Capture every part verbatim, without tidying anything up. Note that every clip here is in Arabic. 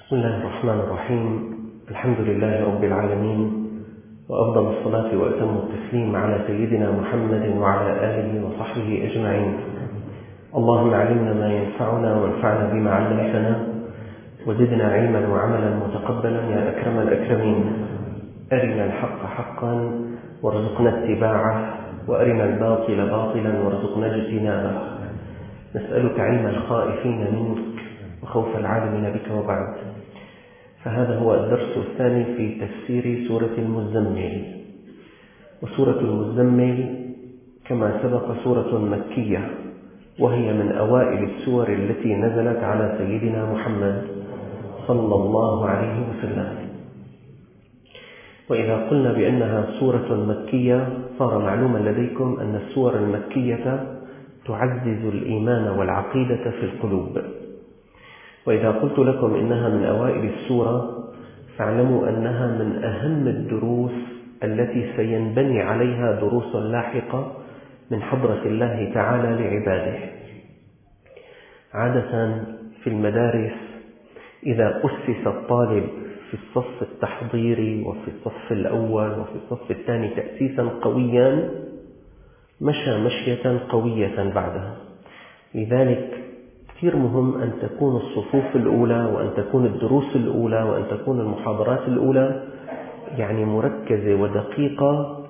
بسم الله الرحمن الرحيم. الحمد لله رب العالمين، وأفضل الصلاة وأتم التسليم على سيدنا محمد وعلى آله وصحبه أجمعين. اللهم علمنا ما ينفعنا وانفعنا بما علمتنا، وزدنا علما وعملا متقبلا يا أكرم الأكرمين. أرنا الحق حقا وارزقنا اتباعه، وأرنا الباطل باطلا وارزقنا اجتنابه. نسألك علم الخائفين منك وخوف العالمين بك. وبعد، فهذا هو الدرس الثاني في تفسير سورة المزمل. وسورة المزمل كما سبق سورة مكية، وهي من أوائل السور التي نزلت على سيدنا محمد صلى الله عليه وسلم. وإذا قلنا بأنها سورة مكية، صار معلوما لديكم أن السور المكية تعزز الإيمان والعقيدة في القلوب. وإذا قلت لكم إنها من أوائل السورة، فاعلموا أنها من أهم الدروس التي سينبني عليها دروس لاحقة من حضرة الله تعالى لعباده. عادة في المدارس إذا أسس الطالب في الصف التحضيري وفي الصف الأول وفي الصف الثاني تأسيسا قويا، مشى مشية قوية بعدها. لذلك كثير مهم أن تكون الصفوف الأولى، وأن تكون الدروس الأولى، وأن تكون المحاضرات الأولى يعني مركزة ودقيقة،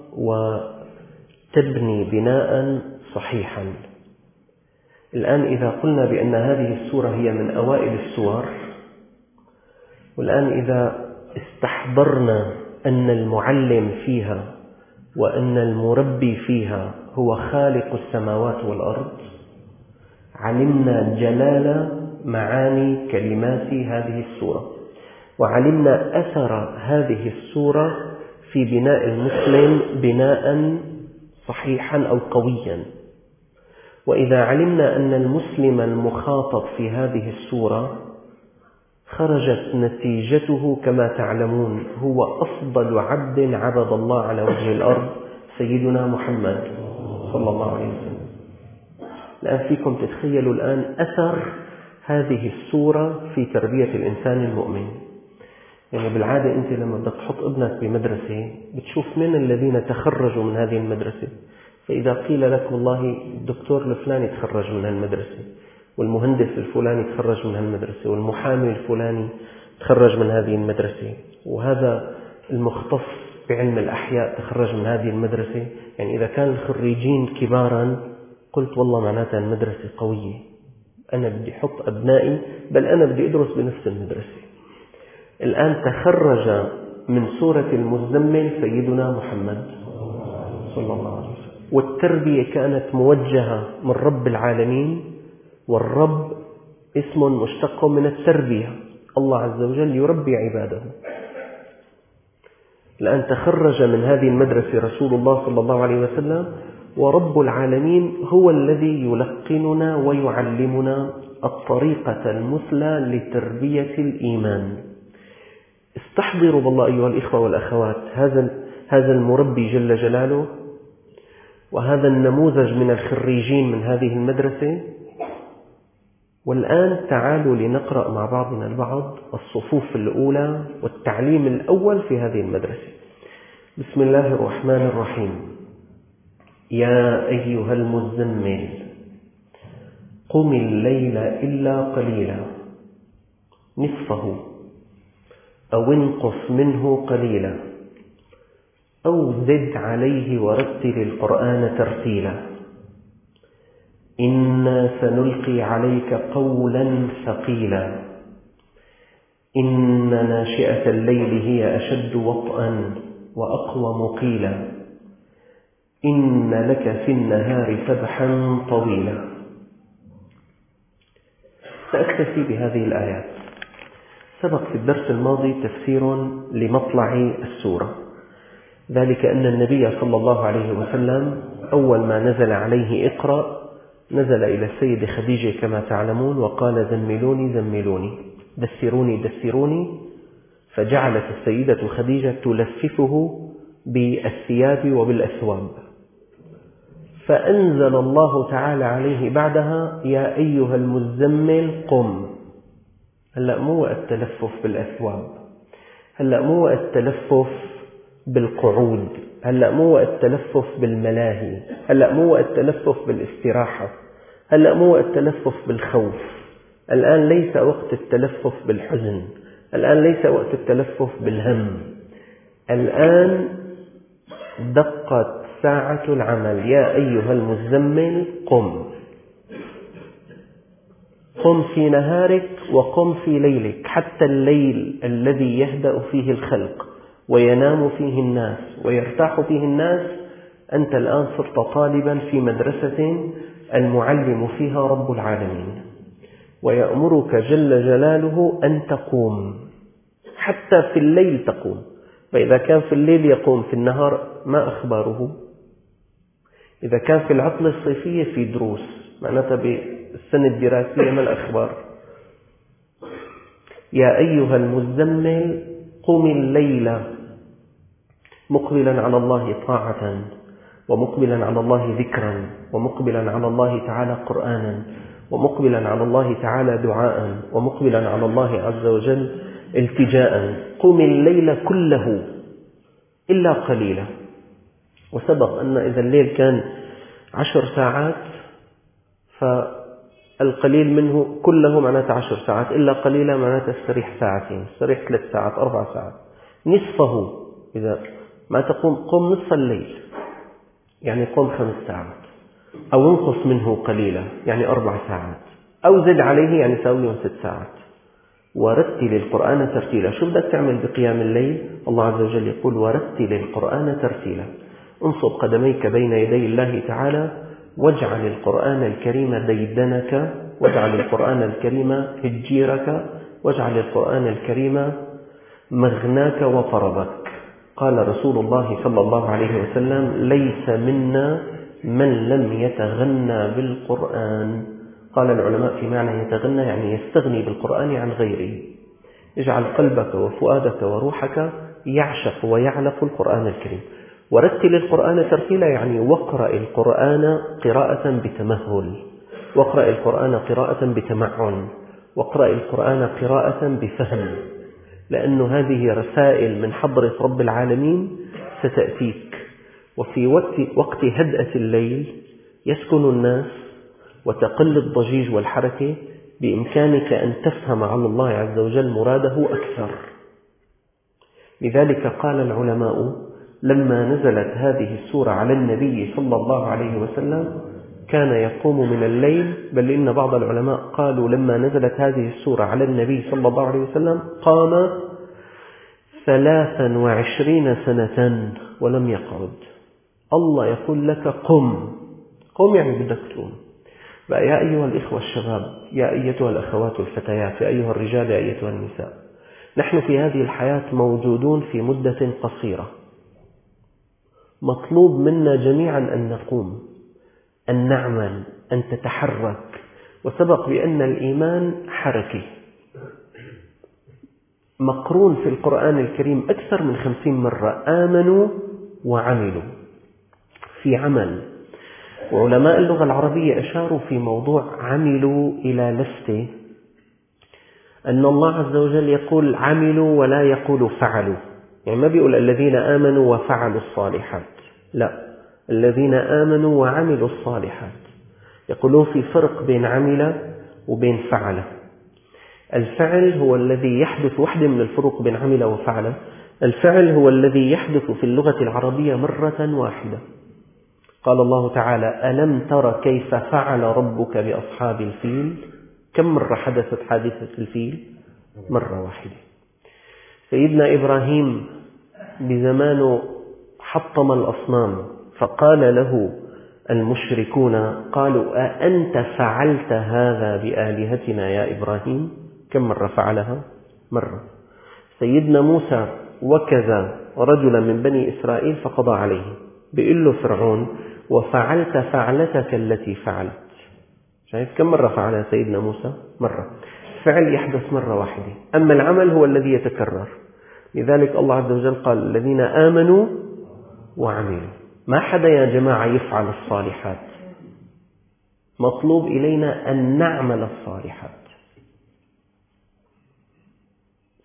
وتبني بناء صحيحا. الآن إذا قلنا بأن هذه السورة هي من أوائل السور، والآن إذا استحضرنا أن المعلم فيها وأن المربي فيها هو خالق السماوات والأرض، علمنا جلال معاني كلمات هذه السورة، وعلمنا أثر هذه السورة في بناء المسلم بناء صحيحا أو قويا. وإذا علمنا أن المسلم المخاطب في هذه السورة خرجت نتيجته كما تعلمون، هو أفضل عبد عبد الله على وجه الأرض، سيدنا محمد صلى الله عليه وسلم. الآن فيكم تتخيلوا الآن أثر هذه السورة في تربية الإنسان المؤمن. يعني بالعادة أنت لما بدك تحط ابنك بمدرسة بتشوف من الذين تخرجوا من هذه المدرسة، فإذا قيل لك والله الدكتور الفلاني تخرج من هالمدرسة، والمهندس الفلاني تخرج من هالمدرسة، والمحامي الفلاني تخرج من هذه المدرسة، وهذا المختص بعلم الأحياء تخرج من هذه المدرسة، يعني إذا كان الخريجين كبارا قلت والله معناتها المدرسة قوية، أنا بدي أحط أبنائي، بل أنا بدي أدرس بنفس المدرسة. الآن تخرج من سورة المزمل سيدنا محمد صلى الله عليه وسلم، والتربية كانت موجهة من رب العالمين، والرب اسم مشتق من التربية، الله عز وجل يربي عباده. الآن تخرج من هذه المدرسة رسول الله صلى الله عليه وسلم، ورب العالمين هو الذي يلقننا ويعلمنا الطريقة المثلى لتربية الإيمان. استحضروا بالله أيها الإخوة والأخوات هذا هذا المربي جل جلاله، وهذا النموذج من الخريجين من هذه المدرسة. والآن تعالوا لنقرأ مع بعضنا البعض الصفوف الأولى والتعليم الأول في هذه المدرسة. بسم الله الرحمن الرحيم. يا أيها المزمل قم الليل إلا قليلا نصفه أو انقص منه قليلا أو زد عليه ورتل القرآن ترتيلا إنا سنلقي عليك قولا ثقيلا إن ناشئة الليل هي أشد وطئا وأقوم قيلا إن لك في النهار سبحا طويلا. سأكتفي بهذه الآيات. سبق في الدرس الماضي تفسير لمطلع السورة، ذلك أن النبي صلى الله عليه وسلم أول ما نزل عليه اقرأ نزل إلى السيدة خديجة كما تعلمون، وقال زملوني زملوني دثروني دثروني، فجعلت السيدة خديجة تلففه بالثياب وبالأثواب، فأنزل الله تعالى عليه بعدها يا أيها المزمل قم. هلأ مو وقت التلفف بالأثواب، هلأ مو وقت التلفف بالقعود، هلأ مو وقت التلفف بالملاهي، هلأ مو وقت التلفف بالاستراحة، هلأ مو وقت التلفف بالخوف. الآن ليس وقت التلفف بالحزن، الآن ليس وقت التلفف بالهم. الآن دقت ساعة العمل. يا أيها المزمل قم، قم في نهارك وقم في ليلك، حتى الليل الذي يهدأ فيه الخلق وينام فيه الناس ويرتاح فيه الناس، أنت الآن صرت طالبا في مدرسة المعلم فيها رب العالمين، ويأمرك جل جلاله أن تقوم، حتى في الليل تقوم. فإذا كان في الليل يقوم، في النهار ما أخباره؟ إذا كان في العطلة الصيفية في دروس، معناتها بالسنة الدراسية ما الأخبار؟ يا أيها المزمل قم الليل مقبلا على الله طاعة، ومقبلا على الله ذكرا، ومقبلا على الله تعالى قرآنا، ومقبلا على الله تعالى دعاء، ومقبلا على الله عز وجل التجاء. قم الليل كله إلا قليلا. وسبق أن إذا الليل كان عشر ساعات فالقليل منه كله معناته عشر ساعات، إلا قليلا معناته استريح ساعتين، استريح ثلاث ساعات، أربع ساعات. نصفه إذا ما تقوم، قم نصف الليل، يعني قم خمس ساعات، أو انقص منه قليلا يعني أربع ساعات، أو زد عليه يعني ساويهم ست ساعات. ورتل القرآن ترتيلا. شو بدك تعمل بقيام الليل؟ الله عز وجل يقول ورتل القرآن ترتيلا. انصب قدميك بين يدي الله تعالى، واجعل القرآن الكريم ديدنك، واجعل القرآن الكريم هجيرك، واجعل القرآن الكريم مغناك وطربك. قال رسول الله صلى الله عليه وسلم ليس منا من لم يتغنى بالقرآن. قال العلماء في معنى يتغنى يعني يستغني بالقرآن عن غيره. اجعل قلبك وفؤادك وروحك يعشق ويعلق القرآن الكريم. ورتل القرآن ترتيلا يعني واقرأ القرآن قراءة بتمهل، واقرأ القرآن قراءة بتمعن، واقرأ القرآن قراءة بفهم، لأن هذه رسائل من حضرة رب العالمين ستأتيك. وفي وقت, وقت هدأة الليل يسكن الناس وتقل الضجيج والحركة، بإمكانك أن تفهم عن الله عز وجل مراده أكثر. لذلك قال العلماء لما نزلت هذه السورة على النبي صلى الله عليه وسلم كان يقوم من الليل، بل إن بعض العلماء قالوا لما نزلت هذه السورة على النبي صلى الله عليه وسلم قام ثلاثا وعشرين سنة ولم يقعد. الله يقول لك قم، قم يعني بدك تقوم. بقى يا أيها الإخوة الشباب، يا أيتها الأخوات الفتيات، يا أيها الرجال، يا أيتها النساء، نحن في هذه الحياة موجودون في مدة قصيرة، مطلوب منا جميعا أن نقوم، أن نعمل، أن تتحرك. وسبق بأن الإيمان حركي مقرون في القرآن الكريم أكثر من خمسين مرة، آمنوا وعملوا، في عمل. وعلماء اللغة العربية أشاروا في موضوع عملوا إلى لفتة، أن الله عز وجل يقول عملوا ولا يقول فعلوا، يعني ما بيقول الذين آمنوا وفعلوا الصالحات، لا، الذين آمنوا وعملوا الصالحات. يقولون في فرق بين عمل وبين فعل. الفعل هو الذي يحدث، وحدة من الفروق بين عمل وفعل، الفعل هو الذي يحدث في اللغة العربية مرة واحدة. قال الله تعالى ألم تر كيف فعل ربك بأصحاب الفيل؟ كم مرة حدثت حادثة الفيل؟ مرة واحدة. سيدنا إبراهيم بزمانه حطم الأصنام، فقال له المشركون قالوا أأنت فعلت هذا بآلهتنا يا إبراهيم؟ كم مرة فعلها؟ مرة. سيدنا موسى وكذا رجلا من بني إسرائيل فقضى عليه، بيقول له فرعون وفعلت فعلتك التي فعلت. شايف كم مرة فعلها سيدنا موسى؟ مرة. فعل يحدث مرة واحدة، أما العمل هو الذي يتكرر. لذلك الله عز وجل قال الذين آمنوا وعملوا. ما حدا يا جماعة يفعل الصالحات، مطلوب إلينا أن نعمل الصالحات.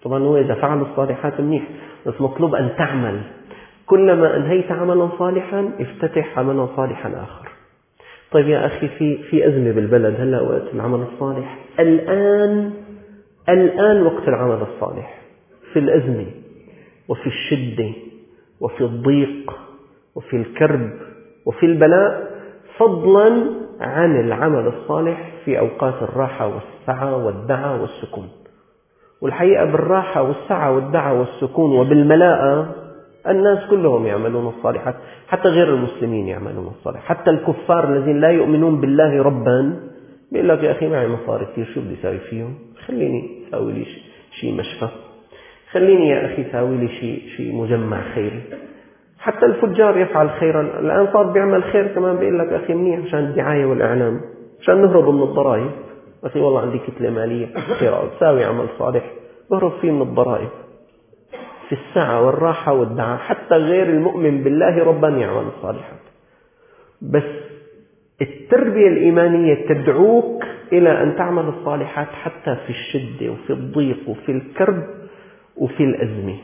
طبعا هو إذا فعل الصالحات منيح، بس مطلوب أن تعمل. كلما أنهيت عملا صالحا افتتح عملا صالحا آخر. طيب يا أخي، في في أزمة بالبلد هلأ وقت العمل الصالح. الآن الآن وقت العمل الصالح، في الأزمة وفي الشدة وفي الضيق وفي الكرب وفي البلاء، فضلا عن العمل الصالح في أوقات الراحة والسعة والدعة والسكون. والحقيقة بالراحة والسعة والدعة والسكون وبالملاءة الناس كلهم يعملون الصالحات، حتى غير المسلمين يعملون الصالحات. حتى الكفار الذين لا يؤمنون بالله ربا بيقول لك يا أخي معي مصاري كثير، شو بدي أسوي فيهم؟ خليني أسوي لي شيء مشفى، خليني يا أخي أسوي لي شيء شيء مجمع خيري. حتى الفجار يفعل خيرا الآن، صار بيعمل خير كمان، بيقول لك أخي منيح عشان الدعاية والإعلام، عشان نهرب من الضرائب. أخي والله عندي كتلة مالية خير، أساوي عمل صالح بهرب فيه من الضرائب. في السعة والراحة والدعاء حتى غير المؤمن بالله ربا يعمل الصالحات. بس التربية الإيمانية تدعوك إلى أن تعمل الصالحات حتى في الشدة وفي الضيق وفي الكرب وفي الأزمة.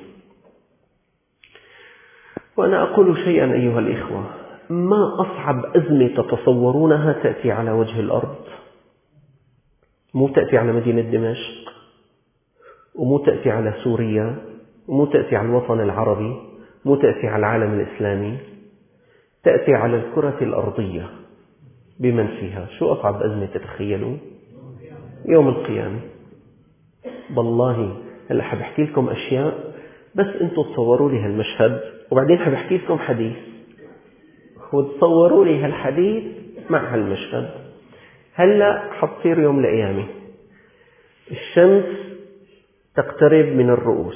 وأنا أقول شيئا أيها الإخوة، ما أصعب أزمة تتصورونها تأتي على وجه الأرض. مو تأتي على مدينة دمشق، ومو تأتي على سوريا، ومو تأتي على الوطن العربي، مو تأتي على العالم الإسلامي، تأتي على الكرة الأرضية بمن فيها. شو أصعب أزمة تتخيلوا؟ يوم القيامة. والله هلأ حبحكي لكم أشياء بس أنتوا تصوروا لي هالمشهد، وبعدين حبحكي لكم حديث وتصوروا لي هالحديث مع هالمشهد. هلأ حتصير يوم القيامة، الشمس تقترب من الرؤوس،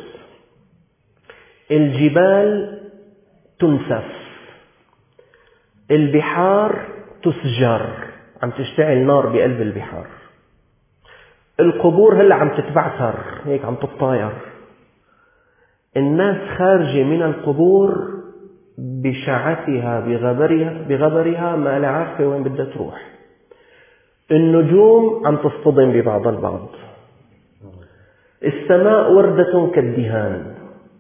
الجبال تنسف، البحار تسجر، عم تشتعل نار بقلب البحار، القبور هلأ عم تتبعثر هيك عم تتطاير، الناس خارجة من القبور بشعتها بغبرها, بغبرها ما لا عارفة وين بدها تروح، النجوم عم تصطدم ببعض البعض، السماء وردة كالدهان،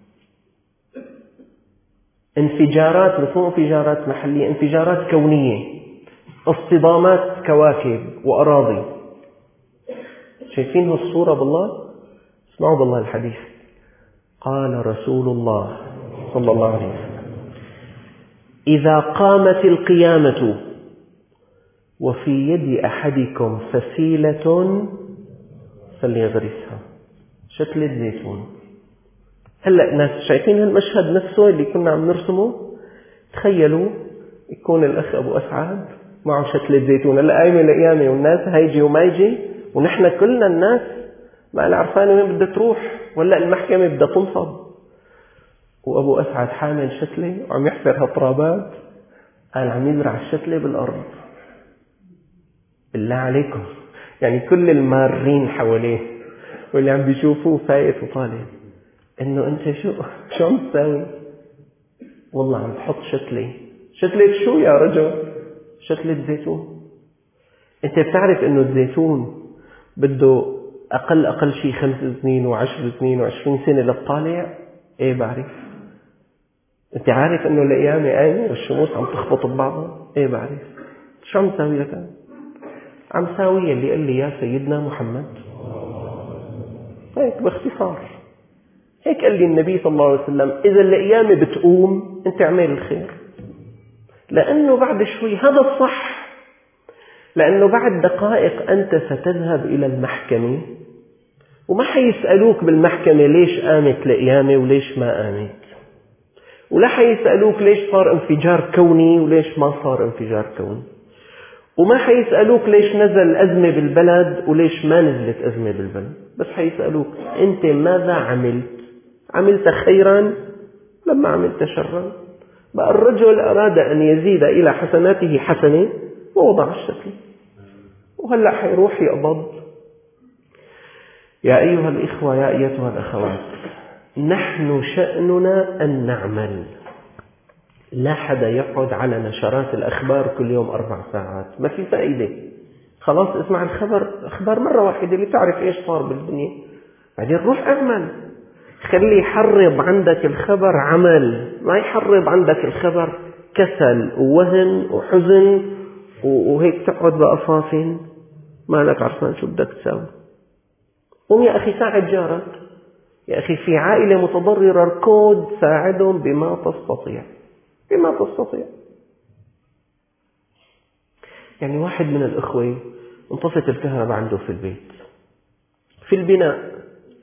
انفجارات، بس مو انفجارات محلية، انفجارات كونية، اصطدامات كواكب وأراضي. شايفين هالصورة بالله؟ اسمعوا بالله الحديث. قال رسول الله صلى الله عليه وسلم: إذا قامت القيامة وفي يد أحدكم فسيلة فليغرسها، شتلة زيتون. هلأ ناس شايفين هالمشهد نفسه اللي كنا عم نرسمه؟ تخيلوا يكون الأخ أبو أسعد معه شتلة زيتون. هلأ قايمة القيامة والناس هيجي وما يجي، ونحن كلنا الناس ما أنا عرفانة وين بدها تروح، ولا المحكمة بدها تنصب، وأبو أسعد حامل شتلة وعم يحفر هالترابات، قال عم يزرع الشتلة بالأرض. بالله عليكم، يعني كل المارين حواليه واللي عم بيشوفوه فايت وطالع، إنه أنت شو شو عم تساوي؟ والله عم تحط شتلة. شتلة شو يا رجل؟ شتلة زيتون. أنت بتعرف إنه الزيتون بده أقل أقل شيء خمس سنين وعشر سنين وعشرين سنة للطالع؟ إيه بعرف. أنت عارف إنه القيامة قايمة والشموس عم تخبط ببعضها؟ إيه بعرف. شو عم تساوي لك؟ عم ساوي اللي قال لي يا سيدنا محمد. هيك باختصار، هيك قال لي النبي صلى الله عليه وسلم: إذا القيامة بتقوم أنت اعمل الخير، لأنه بعد شوي هذا الصح، لأنه بعد دقائق أنت ستذهب إلى المحكمة وما حيسألوك بالمحكمة ليش قامت القيامة وليش ما قامت، ولا حيسألوك ليش صار انفجار كوني وليش ما صار انفجار كوني، وما حيسألوك ليش نزل أزمة بالبلد وليش ما نزلت أزمة بالبلد، بس حيسألوك أنت ماذا عملت؟ عملت خيرا لما عملت شرا؟ بقى الرجل أراد أن يزيد إلى حسناته حسنة ووضع الشكل، وهلأ حيروح يقبض. يا أيها الإخوة يا أيتها الأخوات، نحن شأننا أن نعمل. لا حدا يقعد على نشرات الأخبار كل يوم أربع ساعات، ما في فائدة. خلاص اسمع الخبر أخبار مرة واحدة اللي تعرف إيش صار بالدنيا، بعدين روح أعمل. خلي يحرض عندك الخبر عمل، ما يحرض عندك الخبر كسل ووهن وحزن وهيك تقعد بقفافين ما لك عرفان شو بدك تساوي. قم يا أخي ساعد جارك، يا أخي في عائلة متضررة اركض ساعدهم بما تستطيع، بما تستطيع. يعني واحد من الأخوة انطفت الكهرباء عنده في البيت في البناء،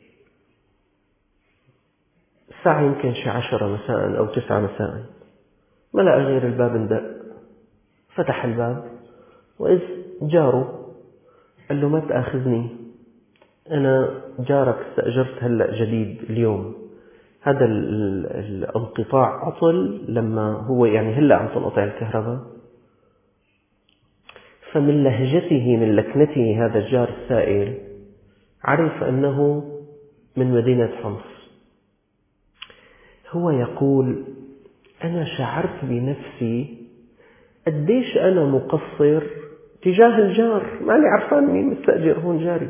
الساعة يمكن شي عشرة مساء أو تسعة مساء، ما لقى غير الباب اندق، فتح الباب وإذ جاره قال له ما تأخذني، أنا جارك استأجرت هلأ جديد اليوم، هذا الانقطاع عطل لما هو يعني هلأ عم تنقطع الكهرباء. فمن لهجته من لكنته هذا الجار السائل عرف أنه من مدينة حمص. هو يقول أنا شعرت بنفسي قديش أنا مقصر تجاه الجار، ما لي عرفان مين مستأجر هون جاري،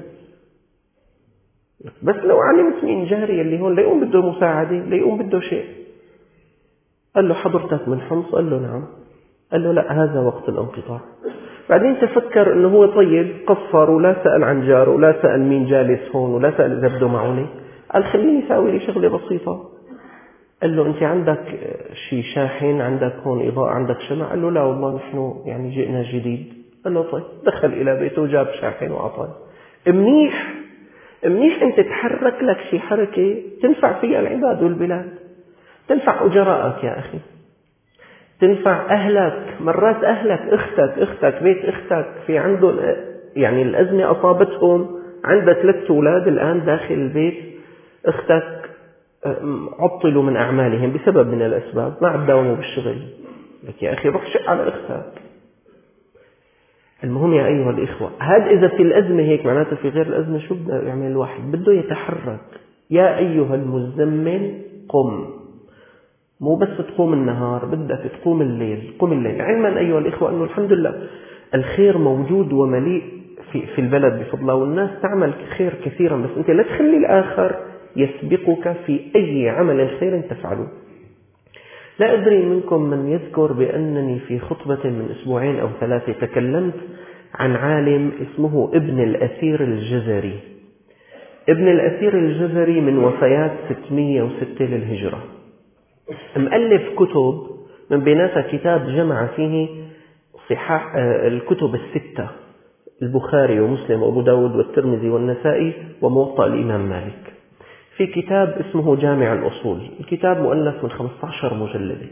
بس لو علمت مين جاري اللي هون ليقوم بده مساعدة، ليقوم بده شيء. قال له حضرتك من حمص؟ قال له نعم. قال له لا، هذا وقت الانقطاع. بعدين تفكر أنه هو طيب قصر ولا سأل عن جاره ولا سأل مين جالس هون ولا سأل إذا بده معونة، قال خليني أساوي لي شغلة بسيطة. قال له أنت عندك شي شاحن، عندك هون إضاءة، عندك شمع؟ قال له لا والله نحن يعني جئنا جديد. قال له طيب. دخل إلى بيته وجاب شاحن وعطاه. منيح منيح أنت تحرك لك شي حركة تنفع فيها العباد والبلاد، تنفع أجراءك يا أخي، تنفع أهلك. مرات أهلك، أختك أختك بيت أختك في عندهم يعني الأزمة أصابتهم، عندها ثلاث أولاد الآن داخل البيت، أختك عطلوا من أعمالهم بسبب من الأسباب، ما عم داوموا بالشغل، لك يا أخي روح شق على أختك. المهم يا أيها الإخوة، هذا إذا في الأزمة هيك، معناته في غير الأزمة شو بده يعمل الواحد؟ بده يتحرك. يا أيها المزمل قم، مو بس تقوم النهار، بدك تقوم الليل، قم الليل. علما أيها الإخوة أنه الحمد لله الخير موجود ومليء في, في البلد بفضل الله، والناس تعمل خير كثيرا، بس أنت لا تخلي الآخر يسبقك في أي عمل خير تفعله. لا أدري منكم من يذكر بأنني في خطبة من أسبوعين أو ثلاثة تكلمت عن عالم اسمه ابن الأثير الجزري. ابن الأثير الجزري من وفيات ستمئة وستة للهجرة، مؤلف كتب، من بيناتها كتاب جمع فيه صحاح الكتب الستة، البخاري ومسلم وأبو داود والترمذي والنسائي وموطأ الإمام مالك. في كتاب اسمه جامع الأصول، الكتاب مؤلف من خمسة عشر مجلدة،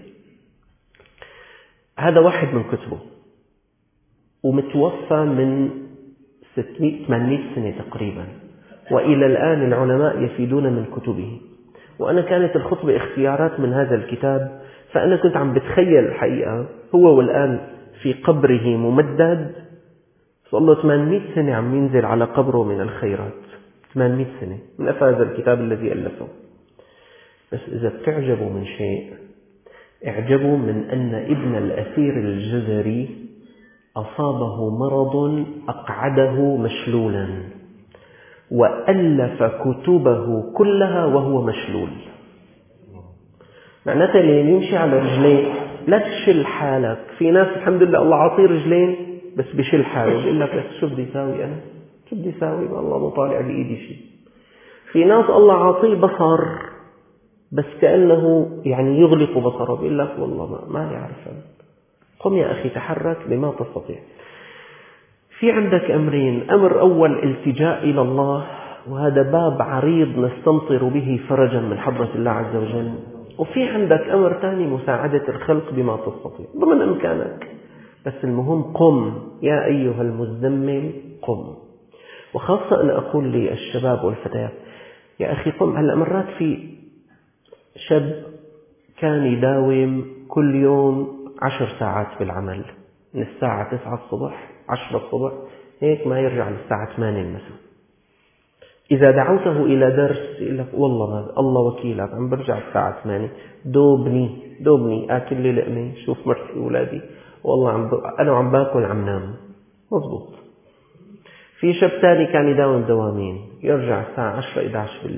هذا واحد من كتبه، ومتوفى من ستمئة ثمانمئة سنة تقريبا، وإلى الآن العلماء يفيدون من كتبه. وأنا كانت الخطبة اختيارات من هذا الكتاب، فأنا كنت عم بتخيل الحقيقة هو والآن في قبره ممدد، صلى الله ثمانمئة سنة عم ينزل على قبره من الخيرات، ثمانمئة سنة من هذا الكتاب الذي ألفه. بس إذا بتعجبوا من شيء، اعجبوا من أن ابن الأثير الجزري أصابه مرض أقعده مشلولا، وألف كتبه كلها وهو مشلول. معناته اللي يمشي على رجلين لا تشل حالك. في ناس الحمد لله الله عطيه رجلين بس بشل حاله، بيقول لك شو بدي أساوي أنا؟ شو بدي أساوي؟ الله مو طالع بإيدي شيء. في ناس الله عطيه بصر بس كأنه يعني يغلق بصره، بيقول لك والله ما, ما يعرف. قم يا أخي تحرك بما تستطيع. في عندك أمرين: أمر أول التجاء إلى الله، وهذا باب عريض نستمطر به فرجا من حضرة الله عز وجل. وفي عندك أمر ثاني مساعدة الخلق بما تستطيع ضمن إمكانك، بس المهم قم يا أيها المزمل قم. وخاصة أنا أقول للشباب والفتيات يا أخي قم. هلأ مرات في شاب كان يداوم كل يوم عشر ساعات بالعمل، من الساعة تسعة الصبح عشرة الصبح هيك ما يرجع للساعة ثمانية المساء. إذا دعوته إلى درس يقول لك والله ما الله وكيلك عم برجع الساعة ثمانية، دوبني دوبني آكل لي لقمة، شوف مرتي أولادي، والله عم ب... أنا عم باكل عم نام. مضبوط. في شاب ثاني كان يداوم دوامين، يرجع الساعة عشرة إحدى عشر بالليل،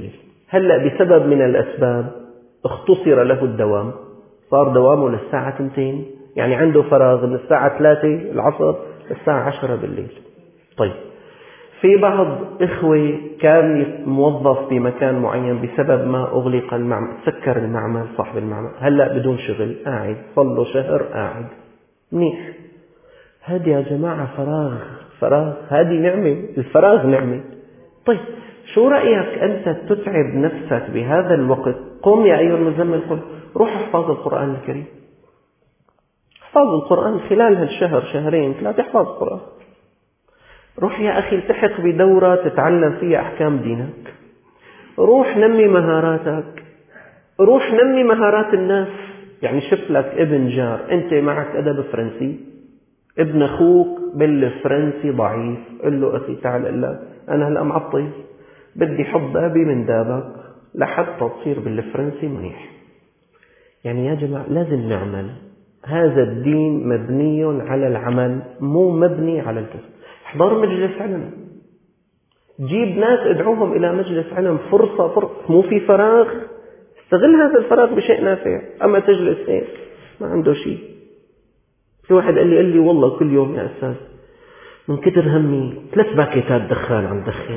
هلأ بسبب من الأسباب اختصر له الدوام، صار دوامه للساعة اثنتين، يعني عنده فراغ من الساعة ثلاثة العصر للساعة عشرة بالليل. طيب في بعض إخوة كان موظف بمكان معين بسبب ما أغلق المعمل، سكر المعمل صاحب المعمل، هلأ بدون شغل قاعد صار له شهر قاعد منيح. هذه يا جماعة فراغ، فراغ هذه نعمة، الفراغ نعمة. طيب شو رأيك أنت تتعب نفسك بهذا الوقت؟ قم يا أيها المزمل، قل روح احفظ القرآن الكريم، احفظ القرآن خلال هالشهر شهرين ثلاثة، احفظ القرآن. روح يا أخي التحق بدورة تتعلم فيها أحكام دينك، روح نمي مهاراتك، روح نمي مهارات الناس. يعني شفت لك ابن جار، أنت معك أدب فرنسي، ابن أخوك بالفرنسي ضعيف، قل له أخي تعال إلا أنا هلأ معطل، بدي حط بابي من دابك لحتى تصير بالفرنسي منيح. يعني يا جماعة لازم نعمل، هذا الدين مبني على العمل مو مبني على الكسب. احضر مجلس علم، جيب ناس ادعوهم إلى مجلس علم، فرصة فرصة، مو في فراغ، استغل هذا الفراغ بشيء نافع. أما تجلس هيك ما عنده شيء. في واحد قال لي قال لي والله كل يوم يا أستاذ من كتر همي ثلاث باكيتات دخان عم دخن،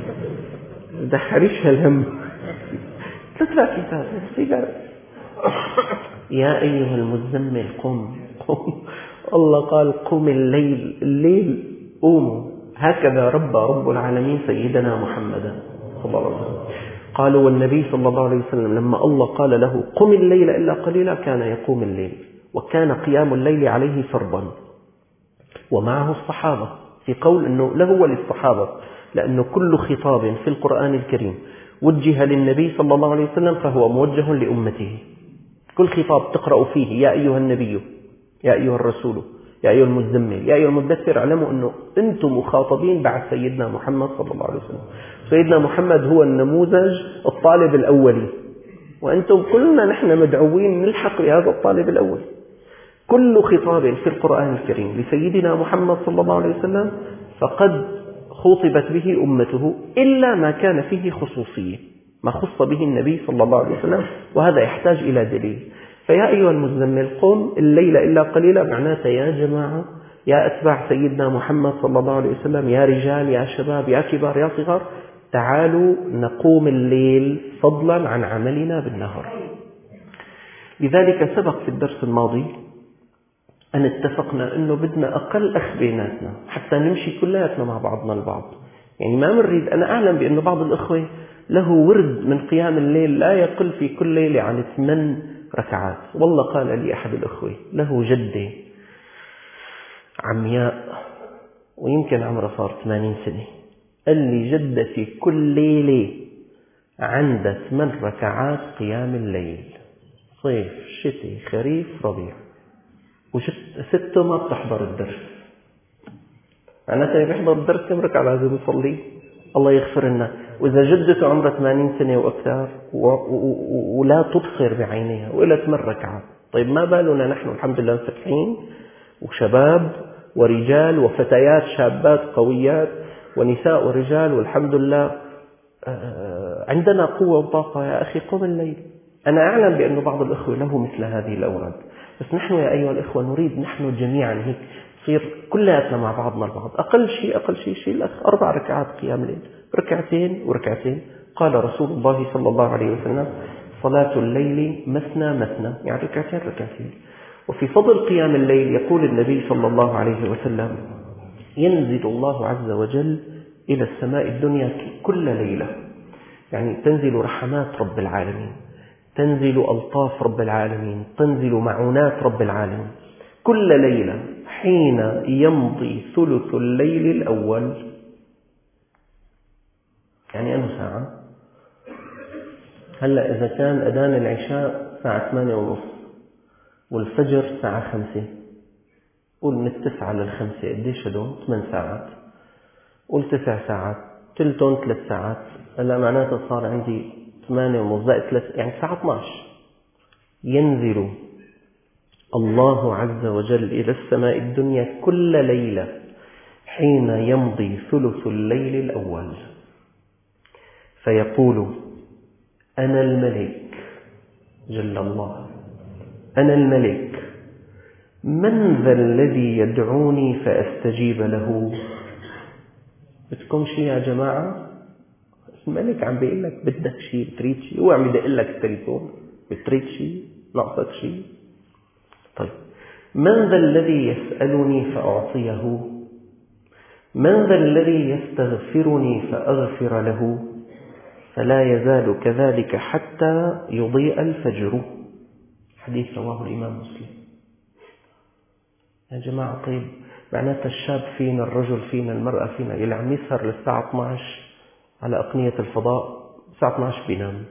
دحريش هالهم، ثلاث باكيتات سيجارة. يا أيها المزمل قم قم، الله قال قم الليل، الليل قوموا. هكذا ربى رب العالمين سيدنا محمدا صلى الله عليه وسلم. قالوا والنبي صلى الله عليه وسلم لما الله قال له قم الليل إلا قليلا كان يقوم الليل، وكان قيام الليل عليه فرضا، ومعه الصحابة. في قول أنه له وللصحابة، لأنه كل خطاب في القرآن الكريم وجه للنبي صلى الله عليه وسلم فهو موجه لأمته. كل خطاب تقرأ فيه يا أيها النبي، يا أيها الرسول، يا أيها المزمل، يا أيها المدثر، اعلموا أنه أنتم مخاطبين بعد سيدنا محمد صلى الله عليه وسلم. سيدنا محمد هو النموذج الطالب الأولي، وأنتم كلنا نحن مدعوين نلحق بهذا الطالب الأولي. كل خطاب في القرآن الكريم لسيدنا محمد صلى الله عليه وسلم فقد خطبت به أمته، إلا ما كان فيه خصوصية، ما خص به النبي صلى الله عليه وسلم، وهذا يحتاج إلى دليل. فيا أيها المزمل قم الليل إلا قليلا، معناته يا جماعة يا أتباع سيدنا محمد صلى الله عليه وسلم، يا رجال يا شباب يا كبار يا صغار، تعالوا نقوم الليل فضلا عن عملنا بالنهار. لذلك سبق في الدرس الماضي أن اتفقنا أنه بدنا أقل أخ بيناتنا حتى نمشي كلياتنا مع بعضنا البعض. يعني ما منريد، أنا أعلم بأن بعض الأخوة له ورد من قيام الليل لا يقل في كل ليلة عن ثمان ركعات. والله قال لي أحد الأخوة له جدة عمياء ويمكن عمرها صار ثمانين سنة، قال لي جدتي كل ليلة عندها ثمان ركعات قيام الليل، صيف شتي خريف ربيع، وسته ما بتحضر الدرس. معناتها بيحضر الدرس كم ركعة لازم يصلي؟ الله يغفر لنا. وإذا جدته عمرها ثمانين سنة وأكثر ولا تبصر بعينيها وإلى ثمان ركعات، طيب ما بالنا نحن الحمد لله مسكحين وشباب ورجال وفتيات شابات قويات ونساء ورجال، والحمد لله عندنا قوة وطاقة. يا أخي قم الليل. أنا أعلم بأن بعض الأخوة له مثل هذه الأوراد، بس نحن يا أيها الإخوة نريد نحن جميعا هيك تصير كلياتنا مع بعضنا البعض. أقل شيء أقل شيء شيء الأخ أربع ركعات قيام ليل، ركعتين وركعتين. قال رسول الله صلى الله عليه وسلم صلاة الليل مثنى مثنى، يعني ركعتين ركعتين. وفي فضل قيام الليل يقول النبي صلى الله عليه وسلم ينزل الله عز وجل إلى السماء الدنيا كل ليلة، يعني تنزل رحمات رب العالمين، تنزل ألطاف رب العالمين، تنزل معونات رب العالمين كل ليلة حين يمضي ثلث الليل الأول. يعني أنه ساعة هلأ إذا كان أذان العشاء الساعة ثمانية ونصف والفجر الساعة خمسة، قول من التسعة للخمسة قديش هدول؟ ثمان ساعات. قول تسع ساعات، تلتون ثلاث ساعات، هلا معناته صار عندي ثمانية ونصف زائد ثلاث، يعني الساعة اثني عشر. ينزل الله عز وجل إلى السماء الدنيا كل ليلة حين يمضي ثلث الليل الأول، فيقول أنا الملك جل الله، أنا الملك، من ذا الذي يدعوني فأستجيب له؟ بدكم شيء يا جماعة؟ الملك عم بيقول لك بدك شيء، بتريد شيء، هو عم يدق لك التليفون، بتريد شيء، ناقصك شيء. طيب، من ذا الذي يسألني فأعطيه؟ من ذا الذي يستغفرني فأغفر له؟ فلا يزال كذلك حتى يضيء الفجر. حديث رواه الإمام مسلم. يا جماعة، طيب معناتها الشاب فينا، الرجل فينا، المرأة فينا اللي عم يسهر للساعة اثني عشر على أقنية الفضاء، الساعة اثني عشر بينام،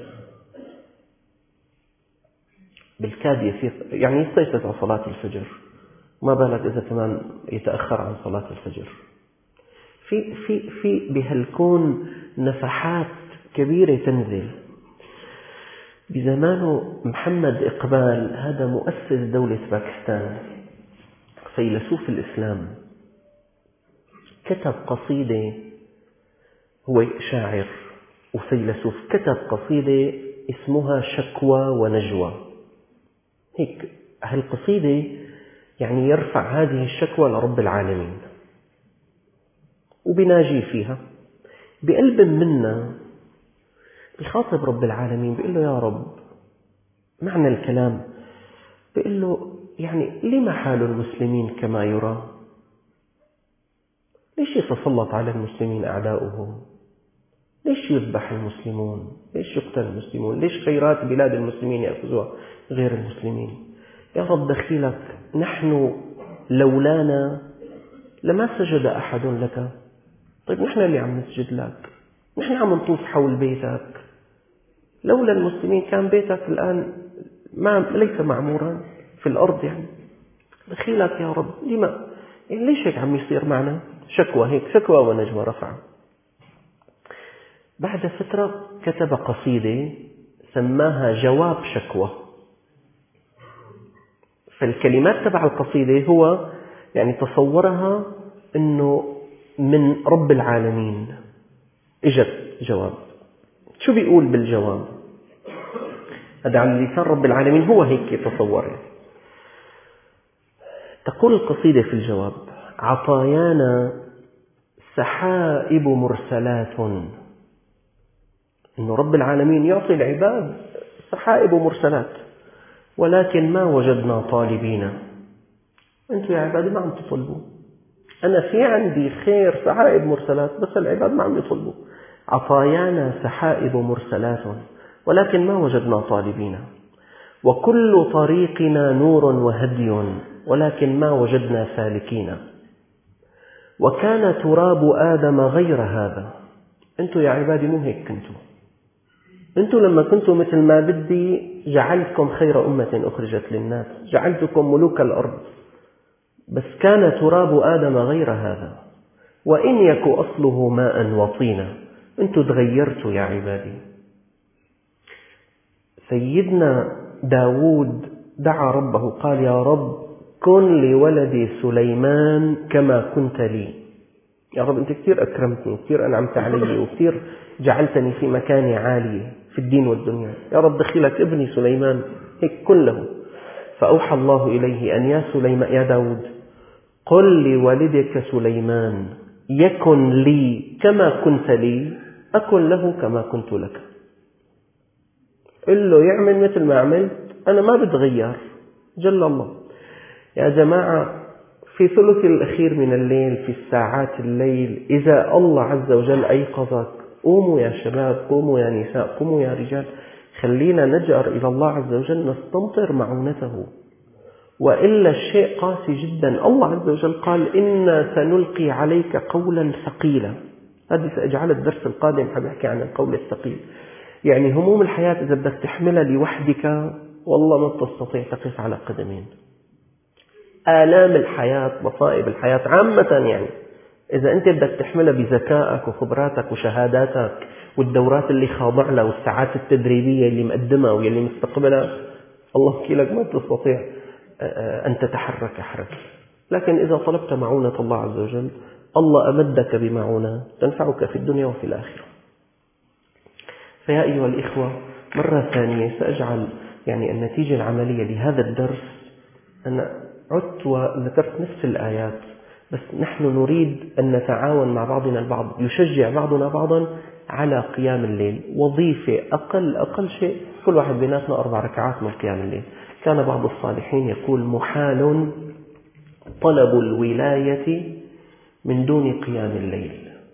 بالكاد يصير يعني يستيقظ على صلاة الفجر، ما بالك إذا كمان يتأخر عن صلاة الفجر. في في في بهالكون نفحات كبيرة تنزل. بزمانه محمد إقبال، هذا مؤسس دولة باكستان، فيلسوف الإسلام، كتب قصيدة، هو شاعر وفيلسوف، كتب قصيدة اسمها شكوى ونجوى. هيك هالقصيدة يعني يرفع هذه الشكوى لرب العالمين وبناجي فيها بقلب منا، بخاطب رب العالمين، بيقول له يا رب، معنى الكلام بيقول له يعني لما حال المسلمين كما يرى؟ ليش يتسلط على المسلمين أعداؤهم؟ ليش يذبح المسلمون؟ ليش يقتل المسلمون؟ ليش خيرات بلاد المسلمين يأخذوها غير المسلمين؟ يا رب دخيلك، نحن لولانا لما سجد أحد لك. طيب نحن اللي عم نسجد لك، نحن عم نطوف حول بيتك، لولا المسلمين كان بيتك الآن ما ليس معمورا في الأرض. يعني دخيلك يا رب، لما يعني ليش هيك عم يصير معنا؟ شكوى، هيك شكوى ونجوى رفع. بعد فترة كتب قصيدة سماها جواب شكوى. فالكلمات تبع القصيدة هو يعني تصورها أنه من رب العالمين اجت جواب. شو بيقول بالجواب؟ هذا على لسان رب العالمين، هو هيك يتصور. تقول القصيدة في الجواب: عطايانا سحائب مرسلات. إنه رب العالمين يعطي العباد سحائب مرسلات، ولكن ما وجدنا طالبين. أنتم يا عبادي ما عم تطلبوا، أنا في عندي خير سحائب مرسلات، بس العباد ما عم يطلبوا. عطايانا سحائب مرسلات ولكن ما وجدنا طالبين، وكل طريقنا نور وهدي ولكن ما وجدنا سالكين. وكان تراب آدم غير هذا. أنتم يا عبادي مو هيك كنتم، أنتم لما كنتم مثل ما بدي جعلتكم خير أمة أخرجت للناس، جعلتكم ملوك الأرض، بس كان تراب آدم غير هذا، وإن يك أصله ماء وطينا. أنتم تغيرتوا يا عبادي. سيدنا داود دعا ربه، قال يا رب كن لولدي سليمان كما كنت لي. يا رب أنت كثير أكرمتني، كثير أنعمت علي، وكثير جعلتني في مكان عالي في الدين والدنيا. يا رب دخلك ابني سليمان هيك كله. فأوحى الله إليه أن يا سليمان، يا داود، قل لولدك سليمان يكن لي كما كنت لي أكن له كما كنت لك. قل له يعمل مثل ما عملت، أنا ما بتغير جل الله. يا جماعة، في ثلث الأخير من الليل، في الساعات الليل، إذا الله عز وجل أيقظك، قوموا يا شباب، قوموا يا نساء، قوموا يا رجال، خلينا نجأر إلى الله عز وجل نستمطر معونته، وإلا الشيء قاسي جدا. الله عز وجل قال إنا سنلقي عليك قولا ثقيلا. هذه سأجعل الدرس القادم حبحكي عن القول الثقيل. يعني هموم الحياة إذا بدك تحملها لوحدك والله ما بتستطيع تقف على قدمين. آلام الحياة، مصائب الحياة عامة، يعني إذا أنت بدك تحملها بذكائك وخبراتك وشهاداتك والدورات اللي خاضع لها والساعات التدريبية اللي مقدمها واللي مستقبلها، الله وكيلك ما تستطيع أن تتحرك حركة. لكن إذا طلبت معونة الله عز وجل، الله أمدك بمعونة تنفعك في الدنيا وفي الآخرة. فيا أيها الإخوة، مرة ثانية سأجعل يعني النتيجة العملية لهذا الدرس، أنا عدت وذكرت نفس الآيات، بس نحن نريد أن نتعاون مع بعضنا البعض، يشجع بعضنا بعضا على قيام الليل. وظيفة أقل أقل شيء كل واحد بيناتنا أربع ركعات من قيام الليل. كان بعض الصالحين يقول: محال طلب الولاية من دون قيام الليل.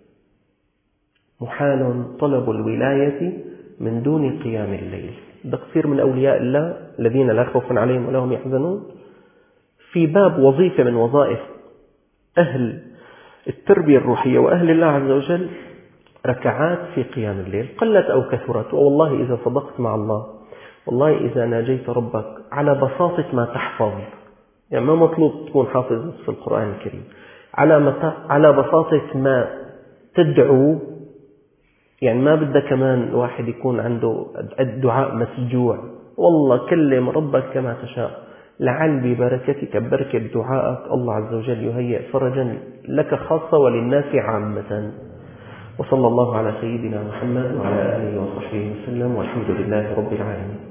محال طلب الولاية من دون قيام الليل. ده كثير من أولياء الله الذين لا خوف عليهم ولا هم يحزنون في باب وظيفة من وظائف أهل التربية الروحية وأهل الله عز وجل ركعات في قيام الليل، قلت أو كثرت. والله إذا صدقت مع الله، والله إذا ناجيت ربك على بساطة ما تحفظ، يعني ما مطلوب تكون حافظ نصف القرآن الكريم، على على بساطة ما تدعو، يعني ما بدك كمان واحد يكون عنده الدعاء مسجوع، والله كلم ربك كما تشاء، لعل ببركتك بركة دعائك الله عز وجل يهيئ فرجا لك خاصة وللناس عامة. وصلى الله على سيدنا محمد وعلى آله وصحبه وسلم، والحمد لله رب العالمين.